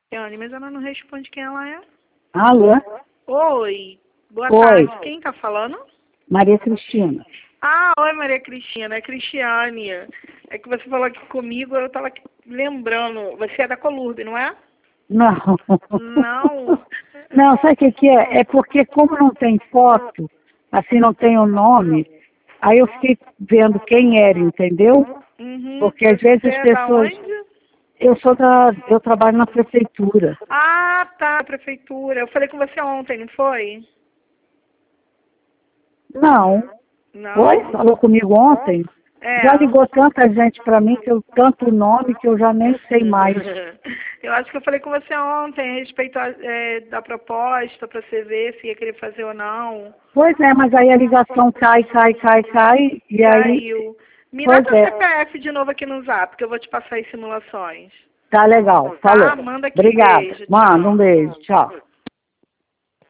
Cristiane, mas ela não responde quem ela é. Alô? Oi, boa Oi. tarde. Quem tá falando? Maria Cristina. Ah, oi Maria Cristina, é Cristiane. É que você falou aqui comigo, eu tava aqui lembrando. Você é da Colurbe, não é? Não. Não. Não, sabe o que que é? É porque como não tem foto, assim não tem o nome, aí eu fiquei vendo quem era, entendeu? Uhum. Porque às vezes Você as é da pessoas... onde? Eu trabalho na prefeitura. Ah, tá, prefeitura. Eu falei com você ontem, não foi? Não. Não? Oi? Falou comigo ontem? É. Já ligou tanta gente para mim, que eu, tanto nome que eu já nem sei mais. Eu acho que eu falei com você ontem a respeito da proposta para você ver se ia querer fazer ou não. Pois é, mas aí a ligação cai, e aí... Caiu. Me dá Pois teu é, CPF de novo aqui no Zap, que eu vou te passar as simulações. tá legal, Tá? falou. Manda aqui. Obrigada. Beijo. Manda Tchau. um beijo, tchau.